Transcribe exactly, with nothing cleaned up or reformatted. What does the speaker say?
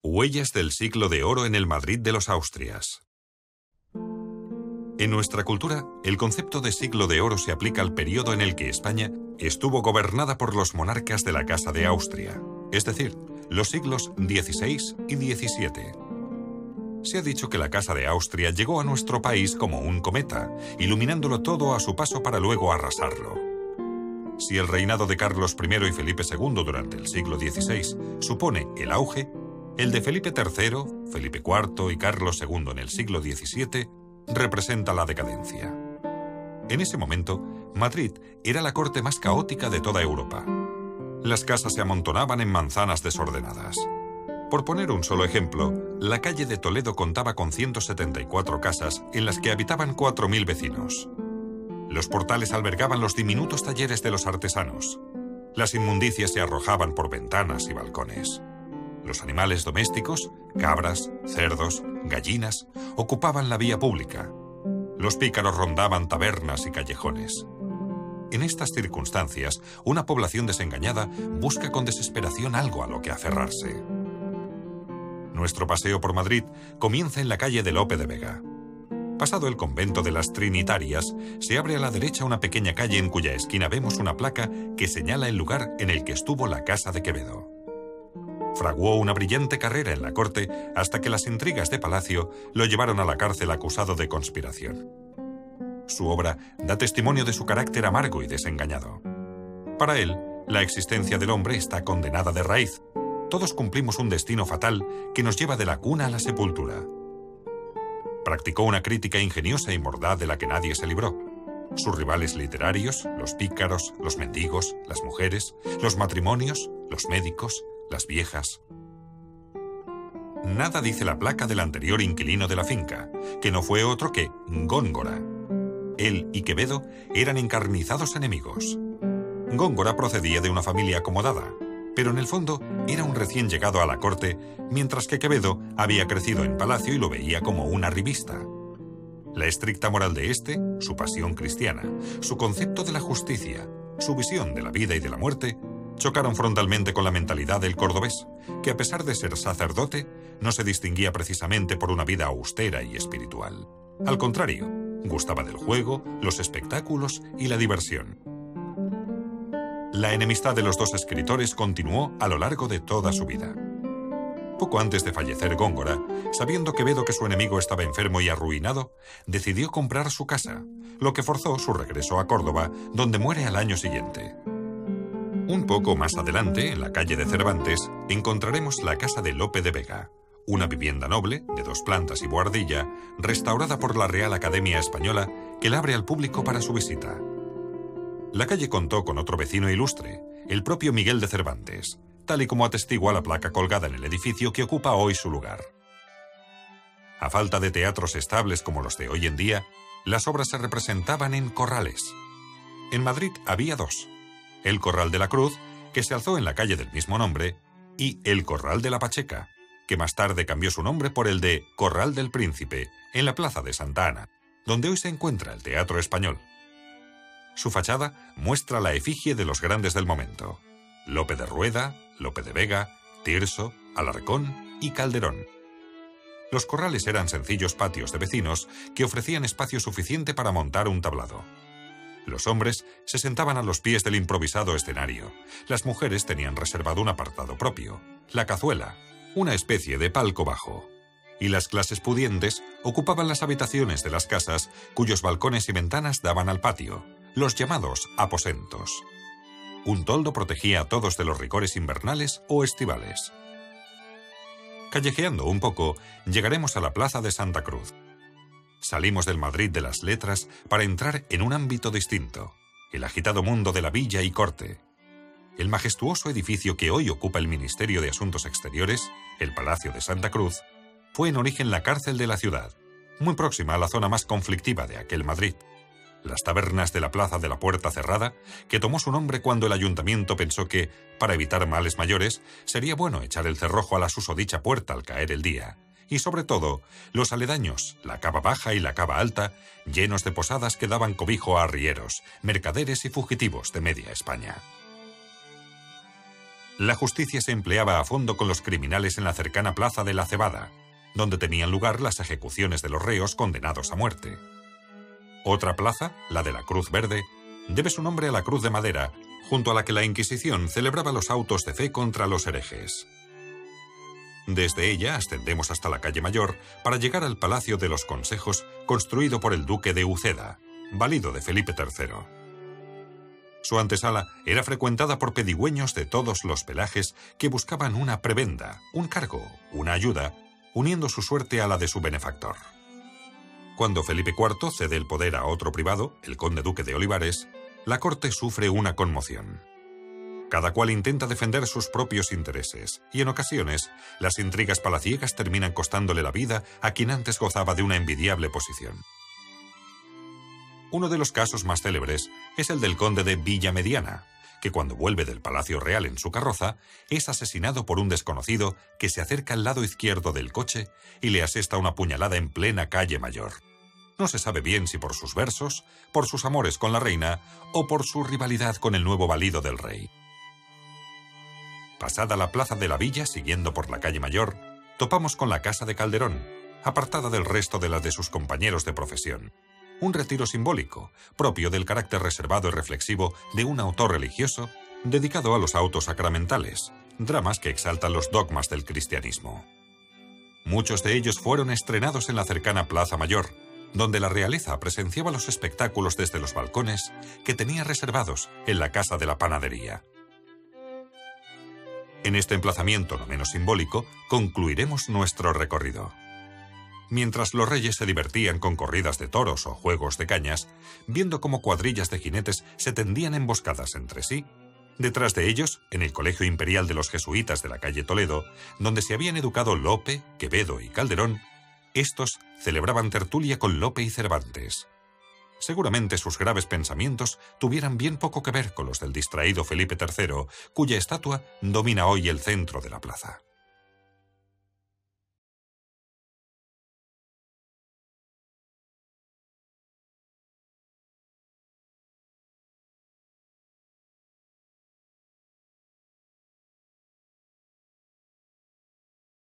Huellas del siglo de oro en el Madrid de los Austrias. En nuestra cultura, el concepto de siglo de oro se aplica al periodo en el que España estuvo gobernada por los monarcas de la Casa de Austria, es decir, los siglos dieciséis y diecisiete. Se ha dicho que la Casa de Austria llegó a nuestro país como un cometa, iluminándolo todo a su paso para luego arrasarlo. Si el reinado de Carlos primero y Felipe segundo durante el siglo dieciséis supone el auge, el de Felipe tercero, Felipe cuarto y Carlos segundo en el siglo diecisiete representa la decadencia. En ese momento, Madrid era la corte más caótica de toda Europa. Las casas se amontonaban en manzanas desordenadas. Por poner un solo ejemplo, la calle de Toledo contaba con ciento setenta y cuatro casas en las que habitaban cuatro mil vecinos. Los portales albergaban los diminutos talleres de los artesanos. Las inmundicias se arrojaban por ventanas y balcones. Los animales domésticos, cabras, cerdos, gallinas, ocupaban la vía pública. Los pícaros rondaban tabernas y callejones. En estas circunstancias, una población desengañada busca con desesperación algo a lo que aferrarse. Nuestro paseo por Madrid comienza en la calle de Lope de Vega. Pasado el convento de las Trinitarias, se abre a la derecha una pequeña calle en cuya esquina vemos una placa que señala el lugar en el que estuvo la casa de Quevedo. Fraguó una brillante carrera en la corte hasta que las intrigas de palacio lo llevaron a la cárcel acusado de conspiración. Su obra da testimonio de su carácter amargo y desengañado. Para él, la existencia del hombre está condenada de raíz. Todos cumplimos un destino fatal que nos lleva de la cuna a la sepultura. Practicó una crítica ingeniosa y mordaz de la que nadie se libró. Sus rivales literarios, los pícaros, los mendigos, las mujeres, los matrimonios, los médicos, las viejas. Nada dice la placa del anterior inquilino de la finca, que no fue otro que Góngora. Él y Quevedo eran encarnizados enemigos. Góngora procedía de una familia acomodada, pero en el fondo era un recién llegado a la corte, mientras que Quevedo había crecido en palacio y lo veía como un arribista. La estricta moral de este, su pasión cristiana, su concepto de la justicia, su visión de la vida y de la muerte, chocaron frontalmente con la mentalidad del cordobés, que a pesar de ser sacerdote, no se distinguía precisamente por una vida austera y espiritual. Al contrario, gustaba del juego, los espectáculos y la diversión. La enemistad de los dos escritores continuó a lo largo de toda su vida. Poco antes de fallecer Góngora, sabiendo Quevedo que su enemigo estaba enfermo y arruinado, decidió comprar su casa, lo que forzó su regreso a Córdoba, donde muere al año siguiente. Un poco más adelante, en la calle de Cervantes, encontraremos la casa de Lope de Vega, una vivienda noble, de dos plantas y buhardilla, restaurada por la Real Academia Española, que la abre al público para su visita. La calle contó con otro vecino ilustre, el propio Miguel de Cervantes, tal y como atestigua la placa colgada en el edificio que ocupa hoy su lugar. A falta de teatros estables como los de hoy en día, las obras se representaban en corrales. En Madrid había dos: el Corral de la Cruz, que se alzó en la calle del mismo nombre, y el Corral de la Pacheca, que más tarde cambió su nombre por el de Corral del Príncipe, en la plaza de Santa Ana, donde hoy se encuentra el Teatro Español. Su fachada muestra la efigie de los grandes del momento: Lope de Rueda, Lope de Vega, Tirso, Alarcón y Calderón. Los corrales eran sencillos patios de vecinos que ofrecían espacio suficiente para montar un tablado. Los hombres se sentaban a los pies del improvisado escenario. Las mujeres tenían reservado un apartado propio, la cazuela, una especie de palco bajo. Y las clases pudientes ocupaban las habitaciones de las casas cuyos balcones y ventanas daban al patio, los llamados aposentos. Un toldo protegía a todos de los rigores invernales o estivales. Callejeando un poco, llegaremos a la plaza de Santa Cruz. Salimos del Madrid de las letras para entrar en un ámbito distinto, el agitado mundo de la villa y corte. El majestuoso edificio que hoy ocupa el Ministerio de Asuntos Exteriores, el Palacio de Santa Cruz, fue en origen la cárcel de la ciudad, muy próxima a la zona más conflictiva de aquel Madrid. Las tabernas de la Plaza de la Puerta Cerrada, que tomó su nombre cuando el ayuntamiento pensó que, para evitar males mayores, sería bueno echar el cerrojo a la susodicha puerta al caer el día. Y sobre todo, los aledaños, la cava baja y la cava alta, llenos de posadas que daban cobijo a arrieros, mercaderes y fugitivos de media España. La justicia se empleaba a fondo con los criminales en la cercana plaza de la Cebada, donde tenían lugar las ejecuciones de los reos condenados a muerte. Otra plaza, la de la Cruz Verde, debe su nombre a la cruz de madera, junto a la que la Inquisición celebraba los autos de fe contra los herejes. Desde ella ascendemos hasta la calle Mayor para llegar al Palacio de los Consejos, construido por el duque de Uceda, valido de Felipe tercero. Su antesala era frecuentada por pedigüeños de todos los pelajes que buscaban una prebenda, un cargo, una ayuda, uniendo su suerte a la de su benefactor. Cuando Felipe cuarto cede el poder a otro privado, el conde duque de Olivares, la corte sufre una conmoción. Cada cual intenta defender sus propios intereses, y en ocasiones, las intrigas palaciegas terminan costándole la vida a quien antes gozaba de una envidiable posición. Uno de los casos más célebres es el del conde de Villamediana, que cuando vuelve del Palacio Real en su carroza, es asesinado por un desconocido que se acerca al lado izquierdo del coche y le asesta una puñalada en plena calle Mayor. No se sabe bien si por sus versos, por sus amores con la reina o por su rivalidad con el nuevo valido del rey. Pasada la plaza de la Villa, siguiendo por la calle Mayor, topamos con la casa de Calderón, apartada del resto de las de sus compañeros de profesión. Un retiro simbólico, propio del carácter reservado y reflexivo de un autor religioso dedicado a los autos sacramentales, dramas que exaltan los dogmas del cristianismo. Muchos de ellos fueron estrenados en la cercana Plaza Mayor, donde la realeza presenciaba los espectáculos desde los balcones que tenía reservados en la Casa de la Panadería. En este emplazamiento no menos simbólico, concluiremos nuestro recorrido. Mientras los reyes se divertían con corridas de toros o juegos de cañas, viendo cómo cuadrillas de jinetes se tendían emboscadas entre sí, detrás de ellos, en el Colegio Imperial de los Jesuitas de la calle Toledo, donde se habían educado Lope, Quevedo y Calderón, estos celebraban tertulia con Lope y Cervantes. Seguramente sus graves pensamientos tuvieran bien poco que ver con los del distraído Felipe tercero, cuya estatua domina hoy el centro de la plaza.